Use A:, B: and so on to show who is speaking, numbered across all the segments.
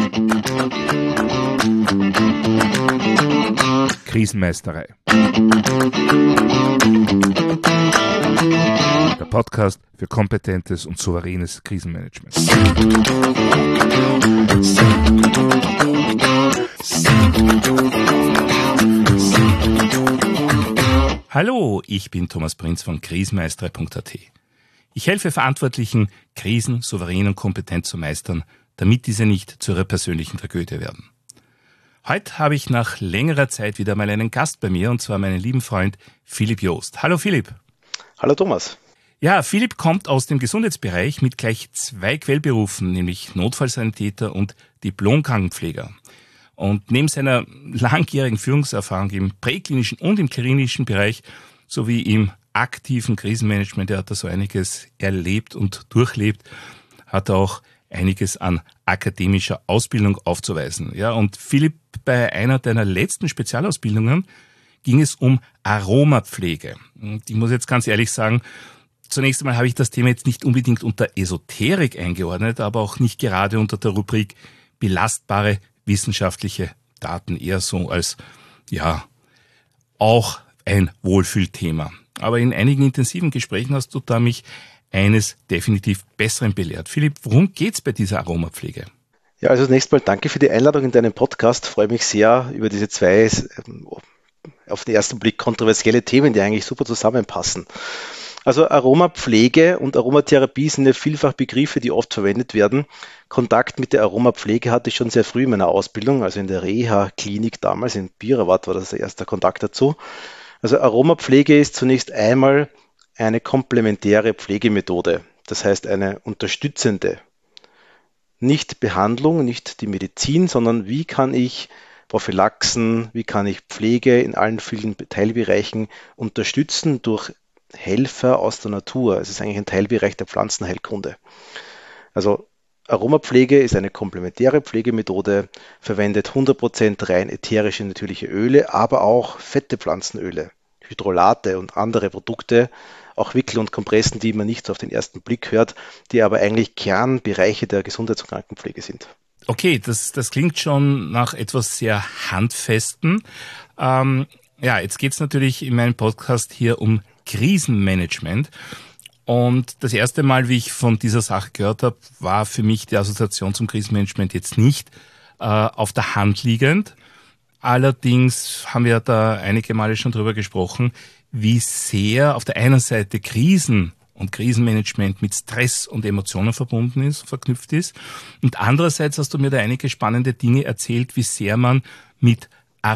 A: Krisenmeisterei. Der Podcast für kompetentes und souveränes Krisenmanagement. Hallo, ich bin Thomas Prinz von krisenmeisterei.at. Ich helfe Verantwortlichen, Krisen souverän und kompetent zu meistern, damit diese nicht zu ihrer persönlichen Tragödie werden. Heute habe ich nach längerer Zeit wieder mal einen Gast bei mir, und zwar meinen lieben Freund Philipp Joost. Hallo Philipp.
B: Hallo Thomas.
A: Ja, Philipp kommt aus dem Gesundheitsbereich mit gleich 2 Quellberufen, nämlich Notfallsanitäter und Diplom-Krankenpfleger. Und neben seiner langjährigen Führungserfahrung im präklinischen und im klinischen Bereich sowie im aktiven Krisenmanagement, er hat da so einiges erlebt und durchlebt, hat er auch einiges an akademischer Ausbildung aufzuweisen. Ja, und Philipp, bei einer deiner letzten Spezialausbildungen ging es um Aromapflege. Und ich muss jetzt ganz ehrlich sagen, zunächst einmal habe ich das Thema jetzt nicht unbedingt unter Esoterik eingeordnet, aber auch nicht gerade unter der Rubrik belastbare wissenschaftliche Daten, eher so als, ja, auch ein Wohlfühlthema. Aber in einigen intensiven Gesprächen hast du da mich eines definitiv Besseren belehrt. Philipp, worum geht's bei dieser Aromapflege?
B: Ja, also zunächst mal danke für die Einladung in deinen Podcast. Ich freue mich sehr über diese 2 auf den ersten Blick kontroversielle Themen, die eigentlich super zusammenpassen. Also Aromapflege und Aromatherapie sind ja vielfach Begriffe, die oft verwendet werden. Kontakt mit der Aromapflege hatte ich schon sehr früh in meiner Ausbildung, also in der Reha-Klinik damals in Bierawat war das der erste Kontakt dazu. Also Aromapflege ist zunächst einmal eine komplementäre Pflegemethode, das heißt eine unterstützende. Nicht Behandlung, nicht die Medizin, sondern wie kann ich Prophylaxen, wie kann ich Pflege in allen vielen Teilbereichen unterstützen durch Helfer aus der Natur. Es ist eigentlich ein Teilbereich der Pflanzenheilkunde. Also Aromapflege ist eine komplementäre Pflegemethode, verwendet 100% rein ätherische natürliche Öle, aber auch fette Pflanzenöle, Hydrolate und andere Produkte, auch Wickel und Kompressen, die man nicht so auf den ersten Blick hört, die aber eigentlich Kernbereiche der Gesundheits- und Krankenpflege sind.
A: Okay, das klingt schon nach etwas sehr Handfestem. Jetzt geht es natürlich in meinem Podcast hier um Krisenmanagement. Und das erste Mal, wie ich von dieser Sache gehört habe, war für mich die Assoziation zum Krisenmanagement jetzt nicht auf der Hand liegend. Allerdings haben wir da einige Male schon drüber gesprochen, wie sehr auf der einen Seite Krisen und Krisenmanagement mit Stress und Emotionen verknüpft ist. Und andererseits hast du mir da einige spannende Dinge erzählt, wie sehr man mit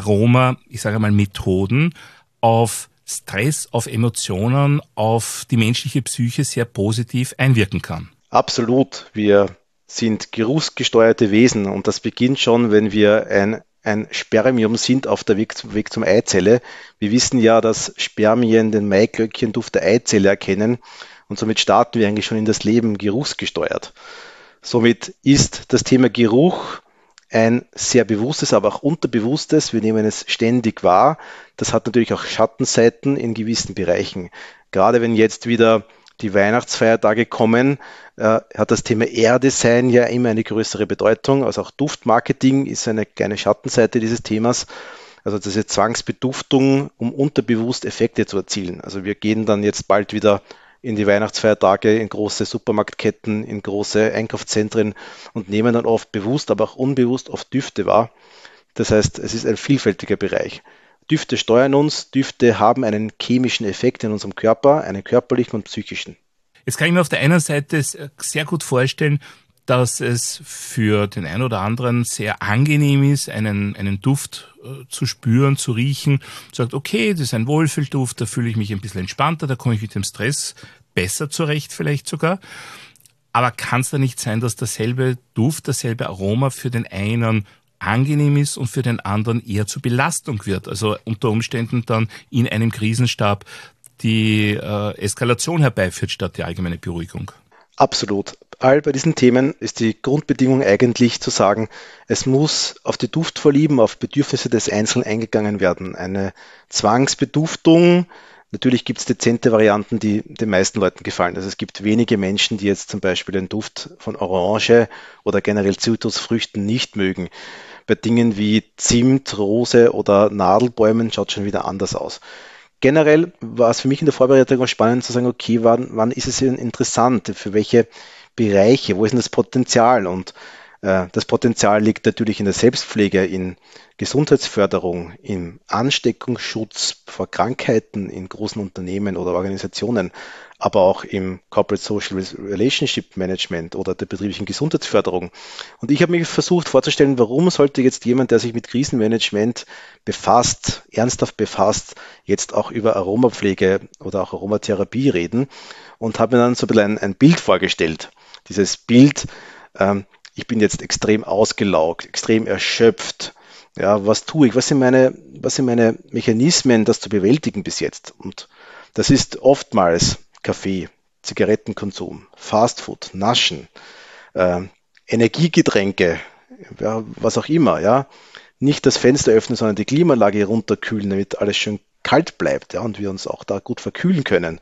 A: Methoden auf Stress, auf Emotionen, auf die menschliche Psyche sehr positiv einwirken kann.
B: Absolut. Wir sind geruchsgesteuerte Wesen und das beginnt schon, wenn wir ein Spermium sind auf der Weg zum Eizelle. Wir wissen ja, dass Spermien den Maiglöckchenduft der Eizelle erkennen und somit starten wir eigentlich schon in das Leben geruchsgesteuert. Somit ist das Thema Geruch ein sehr bewusstes, aber auch unterbewusstes. Wir nehmen es ständig wahr. Das hat natürlich auch Schattenseiten in gewissen Bereichen. Gerade wenn jetzt wieder die Weihnachtsfeiertage kommen, hat das Thema Erdesein ja immer eine größere Bedeutung. Also auch Duftmarketing ist eine kleine Schattenseite dieses Themas. Also diese Zwangsbeduftung, um unterbewusst Effekte zu erzielen. Also wir gehen dann jetzt bald wieder in die Weihnachtsfeiertage, in große Supermarktketten, in große Einkaufszentren und nehmen dann oft bewusst, aber auch unbewusst oft Düfte wahr. Das heißt, es ist ein vielfältiger Bereich. Düfte steuern uns, Düfte haben einen chemischen Effekt in unserem Körper, einen körperlichen und psychischen.
A: Jetzt kann ich mir auf der einen Seite sehr gut vorstellen, dass es für den einen oder anderen sehr angenehm ist, einen Duft zu spüren, zu riechen. Sagt, okay, das ist ein Wohlfühlduft, da fühle ich mich ein bisschen entspannter, da komme ich mit dem Stress besser zurecht vielleicht sogar. Aber kann es da nicht sein, dass derselbe Duft, dasselbe Aroma für den einen angenehm ist und für den anderen eher zur Belastung wird? Also unter Umständen dann in einem Krisenstab die Eskalation herbeiführt statt die allgemeine Beruhigung.
B: Absolut. Bei diesen Themen ist die Grundbedingung eigentlich zu sagen, es muss auf die Duftvorlieben, auf Bedürfnisse des Einzelnen eingegangen werden. Eine Zwangsbeduftung Natürlich gibt es dezente Varianten, die den meisten Leuten gefallen. Also es gibt wenige Menschen, die jetzt zum Beispiel den Duft von Orange oder generell Zitrusfrüchten nicht mögen. Bei Dingen wie Zimt, Rose oder Nadelbäumen schaut schon wieder anders aus. Generell war es für mich in der Vorbereitung auch spannend zu sagen, okay, wann ist es denn interessant? Für welche Bereiche? Wo ist denn das Potenzial? Und das Potenzial liegt natürlich in der Selbstpflege, in Gesundheitsförderung, im Ansteckungsschutz vor Krankheiten in großen Unternehmen oder Organisationen, aber auch im Corporate Social Relationship Management oder der betrieblichen Gesundheitsförderung. Und ich habe mich versucht vorzustellen, warum sollte jetzt jemand, der sich mit Krisenmanagement befasst, ernsthaft befasst, jetzt auch über Aromapflege oder auch Aromatherapie reden, und habe mir dann so ein bisschen ein Bild vorgestellt. Dieses Bild, ich bin jetzt extrem ausgelaugt, extrem erschöpft. Ja, was tue ich? Was sind meine Mechanismen, das zu bewältigen bis jetzt? Und das ist oftmals Kaffee, Zigarettenkonsum, Fastfood, Naschen, äh, Energiegetränke, ja, was auch immer, ja. Nicht das Fenster öffnen, sondern die Klimaanlage runterkühlen, damit alles schön kalt bleibt, ja, und wir uns auch da gut verkühlen können.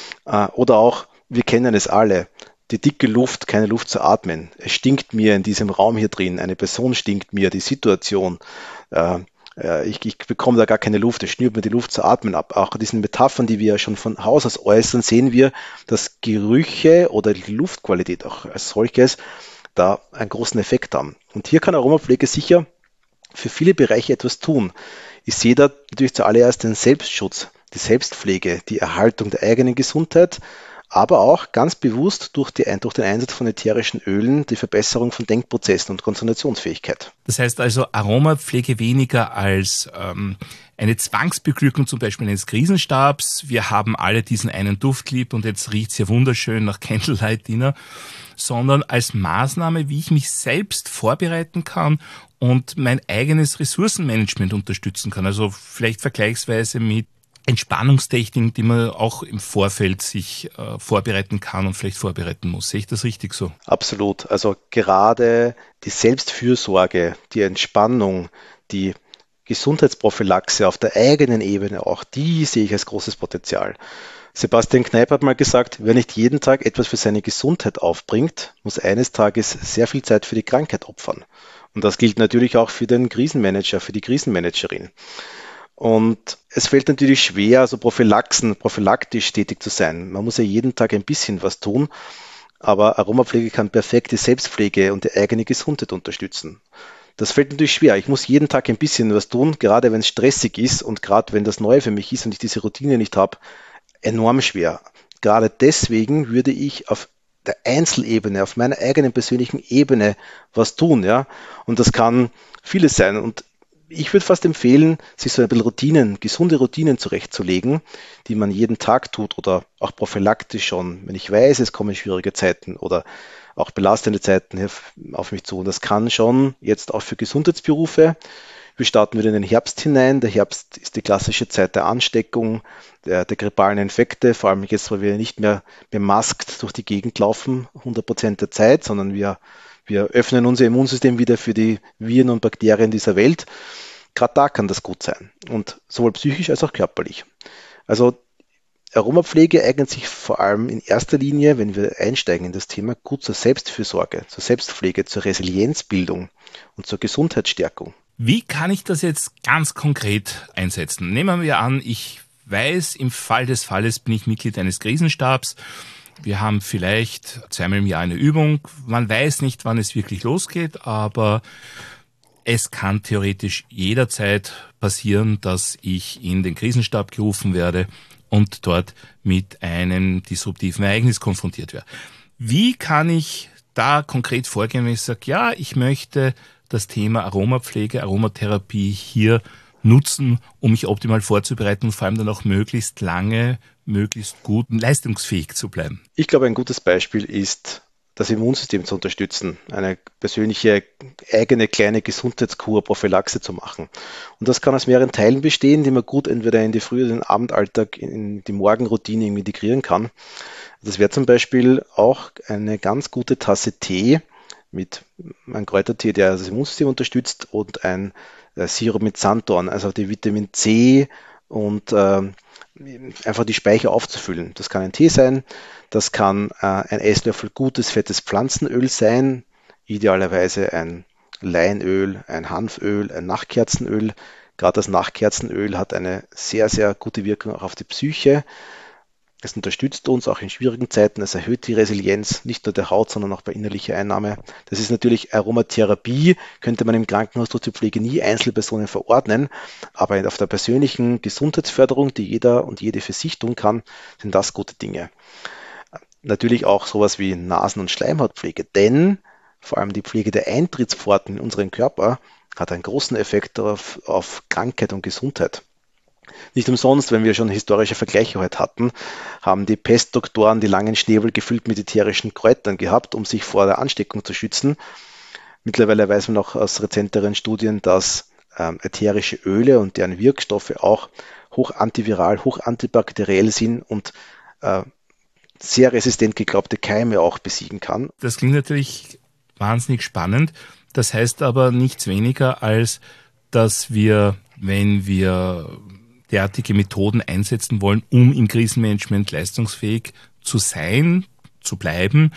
B: Oder auch, wir kennen es alle, die dicke Luft, keine Luft zu atmen. Es stinkt mir in diesem Raum hier drin, eine Person stinkt mir, die Situation. Äh, ich bekomme da gar keine Luft, es schnürt mir die Luft zu atmen ab. Auch diesen Metaphern, die wir ja schon von Haus aus äußern, sehen wir, dass Gerüche oder die Luftqualität auch als solches da einen großen Effekt haben. Und hier kann Aromapflege sicher für viele Bereiche etwas tun. Ich sehe da natürlich zuallererst den Selbstschutz, die Selbstpflege, die Erhaltung der eigenen Gesundheit, aber auch ganz bewusst durch den Einsatz von ätherischen Ölen die Verbesserung von Denkprozessen und Konzentrationsfähigkeit.
A: Das heißt also Aromapflege weniger als eine Zwangsbeglückung zum Beispiel eines Krisenstabs. Wir haben alle diesen einen Duft lieb und jetzt riecht's ja wunderschön nach Candlelight Dinner, sondern als Maßnahme, wie ich mich selbst vorbereiten kann und mein eigenes Ressourcenmanagement unterstützen kann. Also vielleicht vergleichsweise mit Entspannungstechniken, die man auch im Vorfeld sich vorbereiten kann und vielleicht vorbereiten muss. Sehe ich das richtig so?
B: Absolut. Also gerade die Selbstfürsorge, die Entspannung, die Gesundheitsprophylaxe auf der eigenen Ebene, auch die sehe ich als großes Potenzial. Sebastian Kneipp hat mal gesagt, wer nicht jeden Tag etwas für seine Gesundheit aufbringt, muss eines Tages sehr viel Zeit für die Krankheit opfern. Und das gilt natürlich auch für den Krisenmanager, für die Krisenmanagerin. Und es fällt natürlich schwer, also prophylaktisch tätig zu sein. Man muss ja jeden Tag ein bisschen was tun, aber Aromapflege kann perfekt die Selbstpflege und die eigene Gesundheit unterstützen. Das fällt natürlich schwer. Ich muss jeden Tag ein bisschen was tun, gerade wenn es stressig ist und gerade wenn das neu für mich ist und ich diese Routine nicht habe, enorm schwer. Gerade deswegen würde ich auf der Einzelebene, auf meiner eigenen persönlichen Ebene was tun, ja. Und das kann vieles sein. Und ich würde fast empfehlen, sich so ein bisschen gesunde Routinen zurechtzulegen, die man jeden Tag tut oder auch prophylaktisch schon, wenn ich weiß, es kommen schwierige Zeiten oder auch belastende Zeiten auf mich zu. Und das kann schon jetzt auch für Gesundheitsberufe. Wir starten wieder in den Herbst hinein. Der Herbst ist die klassische Zeit der Ansteckung, der grippalen Infekte, vor allem jetzt, weil wir nicht mehr bemaskt durch die Gegend laufen, 100% der Zeit, sondern wir öffnen unser Immunsystem wieder für die Viren und Bakterien dieser Welt. Gerade da kann das gut sein und sowohl psychisch als auch körperlich. Also Aromapflege eignet sich vor allem in erster Linie, wenn wir einsteigen in das Thema, gut zur Selbstfürsorge, zur Selbstpflege, zur Resilienzbildung und zur Gesundheitsstärkung.
A: Wie kann ich das jetzt ganz konkret einsetzen? Nehmen wir an, ich weiß, im Fall des Falles bin ich Mitglied eines Krisenstabs. Wir haben vielleicht zweimal im Jahr eine Übung. Man weiß nicht, wann es wirklich losgeht, aber es kann theoretisch jederzeit passieren, dass ich in den Krisenstab gerufen werde und dort mit einem disruptiven Ereignis konfrontiert werde. Wie kann ich da konkret vorgehen, wenn ich sage, ja, ich möchte das Thema Aromapflege, Aromatherapie hier nutzen, um mich optimal vorzubereiten und vor allem dann auch möglichst lange, möglichst gut und leistungsfähig zu bleiben?
B: Ich glaube, ein gutes Beispiel ist, das Immunsystem zu unterstützen, eine persönliche eigene kleine Gesundheitskur, Prophylaxe zu machen. Und das kann aus mehreren Teilen bestehen, die man gut entweder in die Früh- oder den Abendalltag, in die Morgenroutine integrieren kann. Das wäre zum Beispiel auch eine ganz gute Tasse Tee mit einem Kräutertee, der das Immunsystem unterstützt, und ein Sirup mit Sanddorn, also die Vitamin C und einfach die Speicher aufzufüllen. Das kann ein Tee sein, das kann ein Esslöffel gutes, fettes Pflanzenöl sein, idealerweise ein Leinöl, ein Hanföl, ein Nachtkerzenöl. Gerade das Nachtkerzenöl hat eine sehr, sehr gute Wirkung auch auf die Psyche. Es unterstützt uns auch in schwierigen Zeiten, es erhöht die Resilienz, nicht nur der Haut, sondern auch bei innerlicher Einnahme. Das ist natürlich Aromatherapie, könnte man im Krankenhaus durch die Pflege nie Einzelpersonen verordnen, aber auf der persönlichen Gesundheitsförderung, die jeder und jede für sich tun kann, sind das gute Dinge. Natürlich auch sowas wie Nasen- und Schleimhautpflege, denn vor allem die Pflege der Eintrittspforten in unseren Körper hat einen großen Effekt auf Krankheit und Gesundheit. Nicht umsonst, wenn wir schon historische Vergleiche heute hatten, haben die Pestdoktoren die langen Schnäbel gefüllt mit ätherischen Kräutern gehabt, um sich vor der Ansteckung zu schützen. Mittlerweile weiß man auch aus rezenteren Studien, dass ätherische Öle und deren Wirkstoffe auch hoch antiviral, hoch antibakteriell sind und sehr resistent geglaubte Keime auch besiegen kann.
A: Das klingt natürlich wahnsinnig spannend. Das heißt aber nichts weniger, als dass wir, wenn wir derartige Methoden einsetzen wollen, um im Krisenmanagement leistungsfähig zu sein, zu bleiben,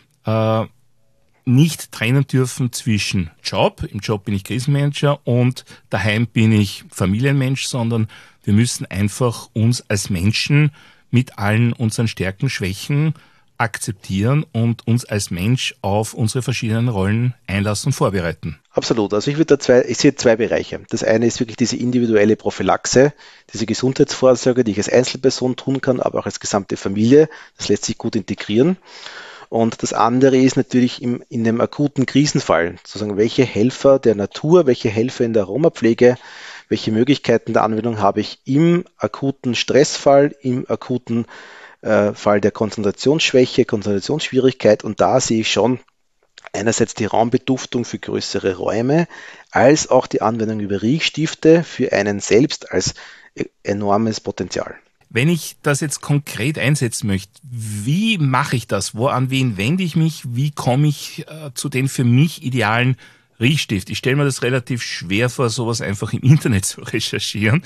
A: nicht trennen dürfen zwischen Job, im Job bin ich Krisenmanager und daheim bin ich Familienmensch, sondern wir müssen einfach uns als Menschen mit allen unseren Stärken, Schwächen akzeptieren und uns als Mensch auf unsere verschiedenen Rollen einlassen und vorbereiten.
B: Absolut. Also ich sehe zwei Bereiche. Das eine ist wirklich diese individuelle Prophylaxe, diese Gesundheitsvorsorge, die ich als Einzelperson tun kann, aber auch als gesamte Familie. Das lässt sich gut integrieren. Und das andere ist natürlich in einem akuten Krisenfall, sozusagen, welche Helfer der Natur, welche Helfer in der Aromapflege, welche Möglichkeiten der Anwendung habe ich im akuten Stressfall, im akuten Fall der Konzentrationsschwäche, Konzentrationsschwierigkeit. Und da sehe ich schon einerseits die Raumbeduftung für größere Räume, als auch die Anwendung über Riechstifte für einen selbst als enormes Potenzial.
A: Wenn ich das jetzt konkret einsetzen möchte, wie mache ich das? An wen wende ich mich? Wie komme ich zu den für mich idealen Riechstift? Ich stelle mir das relativ schwer vor, sowas einfach im Internet zu recherchieren.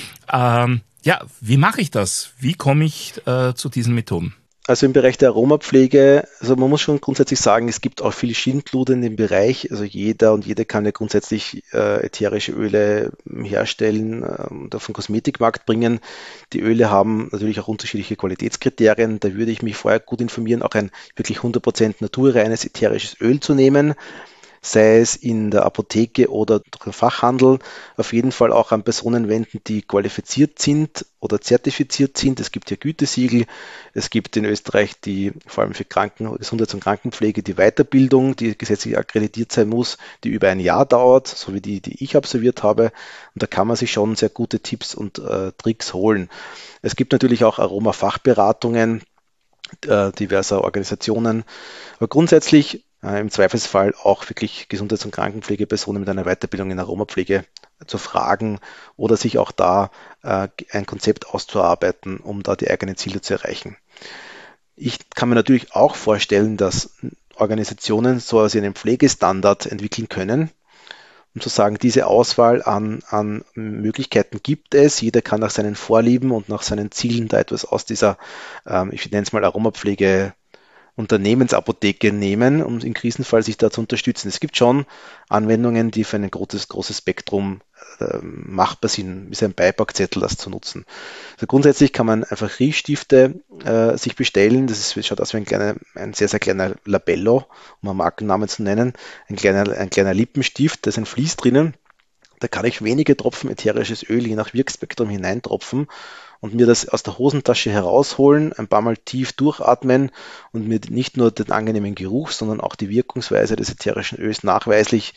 A: Wie mache ich das? Wie komme ich zu diesen Methoden?
B: Also im Bereich der Aromapflege, also man muss schon grundsätzlich sagen, es gibt auch viele Schindluder in dem Bereich. Also jeder und jede kann ja grundsätzlich ätherische Öle herstellen und auf den Kosmetikmarkt bringen. Die Öle haben natürlich auch unterschiedliche Qualitätskriterien. Da würde ich mich vorher gut informieren, auch ein wirklich 100% naturreines ätherisches Öl zu nehmen, sei es in der Apotheke oder durch den Fachhandel, auf jeden Fall auch an Personen wenden, die qualifiziert sind oder zertifiziert sind. Es gibt ja Gütesiegel, es gibt in Österreich die, vor allem für Gesundheits- und Krankenpflege, die Weiterbildung, die gesetzlich akkreditiert sein muss, die über ein Jahr dauert, so wie die ich absolviert habe. Und da kann man sich schon sehr gute Tipps und Tricks holen. Es gibt natürlich auch Aromafachberatungen diverser Organisationen, aber grundsätzlich im Zweifelsfall auch wirklich Gesundheits- und Krankenpflegepersonen mit einer Weiterbildung in Aromapflege zu fragen oder sich auch da ein Konzept auszuarbeiten, um da die eigenen Ziele zu erreichen. Ich kann mir natürlich auch vorstellen, dass Organisationen so einen Pflegestandard entwickeln können, um zu sagen, diese Auswahl an Möglichkeiten gibt es. Jeder kann nach seinen Vorlieben und nach seinen Zielen da etwas aus dieser, ich nenne es mal Aromapflege, Unternehmensapotheke nehmen, um im Krisenfall sich da zu unterstützen. Es gibt schon Anwendungen, die für ein großes Spektrum machbar sind, wie ein Beipackzettel das zu nutzen. Also grundsätzlich kann man einfach Riechstifte sich bestellen. Schaut aus wie ein sehr, sehr kleiner Labello, um einen Markennamen zu nennen. Ein kleiner Lippenstift, da ist ein Vlies drinnen. Da kann ich wenige Tropfen ätherisches Öl je nach Wirkspektrum hineintropfen und mir das aus der Hosentasche herausholen, ein paar Mal tief durchatmen und mir nicht nur den angenehmen Geruch, sondern auch die Wirkungsweise des ätherischen Öls nachweislich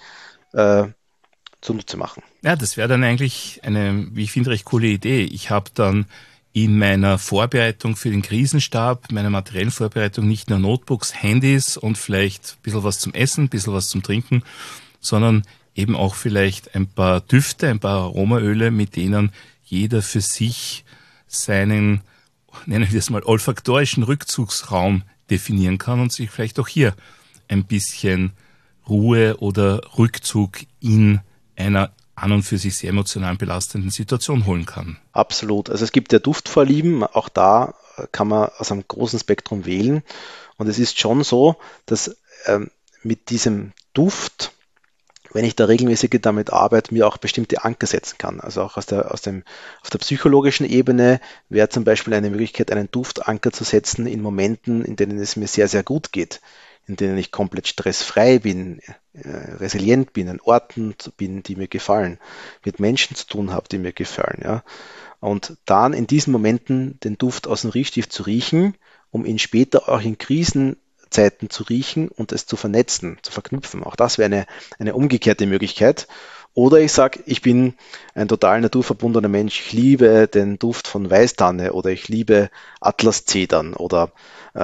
B: zunutze machen.
A: Ja, das wäre dann eigentlich eine, wie ich finde, recht coole Idee. Ich habe dann in meiner Vorbereitung für den Krisenstab, meiner materiellen Vorbereitung nicht nur Notebooks, Handys und vielleicht ein bisschen was zum Essen, ein bisschen was zum Trinken, sondern eben auch vielleicht ein paar Düfte, ein paar Aromaöle, mit denen jeder für sich seinen, nennen wir es mal, olfaktorischen Rückzugsraum definieren kann und sich vielleicht auch hier ein bisschen Ruhe oder Rückzug in einer an und für sich sehr emotional belastenden Situation holen kann.
B: Absolut. Also es gibt ja Duftvorlieben, auch da kann man aus einem großen Spektrum wählen. Und es ist schon so, dass mit diesem Duft, wenn ich da regelmäßig damit arbeite, mir auch bestimmte Anker setzen kann. Also auch auf der psychologischen Ebene wäre zum Beispiel eine Möglichkeit, einen Duftanker zu setzen in Momenten, in denen es mir sehr, sehr gut geht, in denen ich komplett stressfrei bin, resilient bin, an Orten bin, die mir gefallen, mit Menschen zu tun habe, die mir gefallen. Ja. Und dann in diesen Momenten den Duft aus dem Riechstift zu riechen, um ihn später auch in Krisenzeiten zu riechen und es zu vernetzen, zu verknüpfen. Auch das wäre eine umgekehrte Möglichkeit. Oder ich sage, ich bin ein total naturverbundener Mensch, ich liebe den Duft von Weißtanne oder ich liebe Atlaszedern oder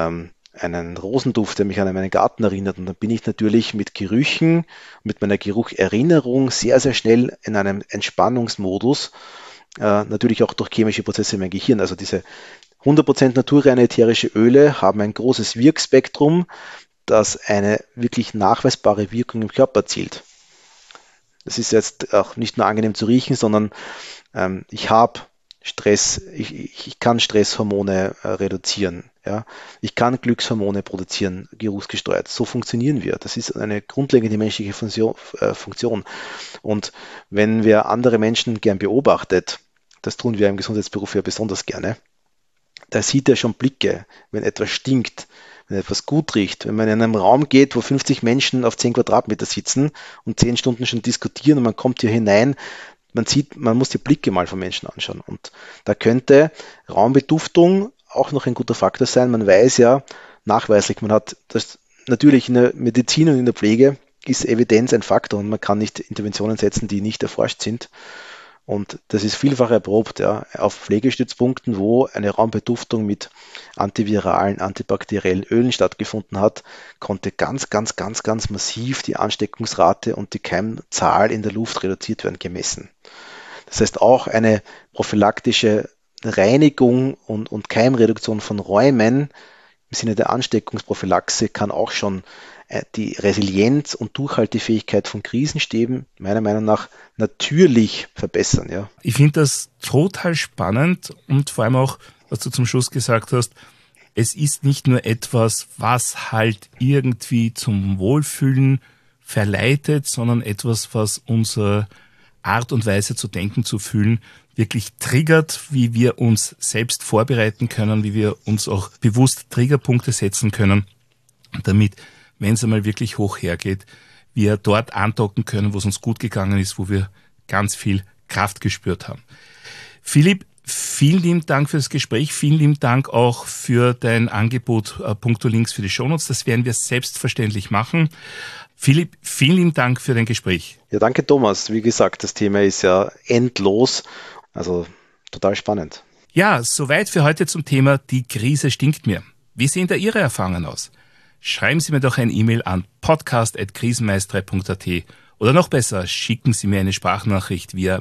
B: einen Rosenduft, der mich an meinen Garten erinnert. Und dann bin ich natürlich mit Gerüchen, mit meiner Gerucherinnerung sehr, sehr schnell in einem Entspannungsmodus, natürlich auch durch chemische Prozesse in meinem Gehirn. Also diese 100% naturreine ätherische Öle haben ein großes Wirkspektrum, das eine wirklich nachweisbare Wirkung im Körper erzielt. Das ist jetzt auch nicht nur angenehm zu riechen, sondern ich habe Stress, ich kann Stresshormone reduzieren. Ja? Ich kann Glückshormone produzieren, geruchsgesteuert. So funktionieren wir. Das ist eine grundlegende menschliche Funktion. Und wenn wir andere Menschen gern beobachtet, das tun wir im Gesundheitsberuf ja besonders gerne, da sieht er schon Blicke, wenn etwas stinkt, wenn etwas gut riecht, wenn man in einem Raum geht, wo 50 Menschen auf 10 Quadratmeter sitzen und 10 Stunden schon diskutieren und man kommt hier hinein, man sieht, man muss die Blicke mal von Menschen anschauen. Und da könnte Raumbeduftung auch noch ein guter Faktor sein. Man weiß ja nachweislich, man hat das natürlich in der Medizin und in der Pflege ist Evidenz ein Faktor und man kann nicht Interventionen setzen, die nicht erforscht sind. Und das ist vielfach erprobt, ja, auf Pflegestützpunkten, wo eine Raumbeduftung mit antiviralen, antibakteriellen Ölen stattgefunden hat, konnte ganz massiv die Ansteckungsrate und die Keimzahl in der Luft reduziert werden, gemessen. Das heißt, auch eine prophylaktische Reinigung und Keimreduktion von Räumen im Sinne der Ansteckungsprophylaxe kann auch schon die Resilienz und Durchhaltefähigkeit von Krisenstäben meiner Meinung nach natürlich verbessern. Ja.
A: Ich finde das total spannend und vor allem auch, was du zum Schluss gesagt hast, es ist nicht nur etwas, was halt irgendwie zum Wohlfühlen verleitet, sondern etwas, was unsere Art und Weise zu denken, zu fühlen, wirklich triggert, wie wir uns selbst vorbereiten können, wie wir uns auch bewusst Triggerpunkte setzen können, damit, wenn es einmal wirklich hoch hergeht, wir dort andocken können, wo es uns gut gegangen ist, wo wir ganz viel Kraft gespürt haben. Philipp, vielen lieben Dank für das Gespräch, vielen lieben Dank auch für dein Angebot puncto Links für die Shownotes. Das werden wir selbstverständlich machen. Philipp, vielen lieben Dank für dein Gespräch.
B: Ja, danke Thomas. Wie gesagt, das Thema ist ja endlos, also total spannend.
A: Ja, soweit für heute zum Thema Die Krise stinkt mir. Wie sehen da Ihre Erfahrungen aus? Schreiben Sie mir doch ein E-Mail an podcast@krisenmeisterei.at oder noch besser, schicken Sie mir eine Sprachnachricht via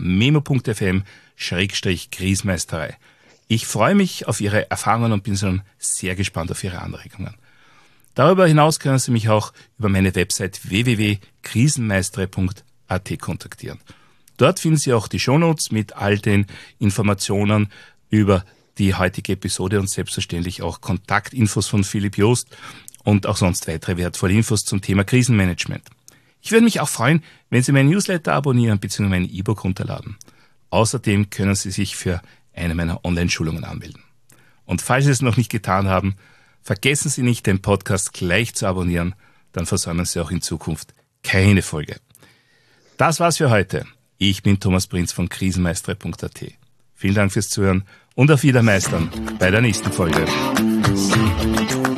A: memo.fm/krisenmeisterei. Ich freue mich auf Ihre Erfahrungen und bin schon sehr gespannt auf Ihre Anregungen. Darüber hinaus können Sie mich auch über meine Website www.krisenmeisterei.at kontaktieren. Dort finden Sie auch die Shownotes mit all den Informationen über die heutige Episode und selbstverständlich auch Kontaktinfos von Philipp Jost und auch sonst weitere wertvolle Infos zum Thema Krisenmanagement. Ich würde mich auch freuen, wenn Sie meinen Newsletter abonnieren bzw. mein E-Book runterladen. Außerdem können Sie sich für eine meiner Online-Schulungen anmelden. Und falls Sie es noch nicht getan haben, vergessen Sie nicht, den Podcast gleich zu abonnieren, dann versäumen Sie auch in Zukunft keine Folge. Das war's für heute. Ich bin Thomas Prinz von krisenmeisterei.at. Vielen Dank fürs Zuhören und auf Wiedermeistern bei der nächsten Folge.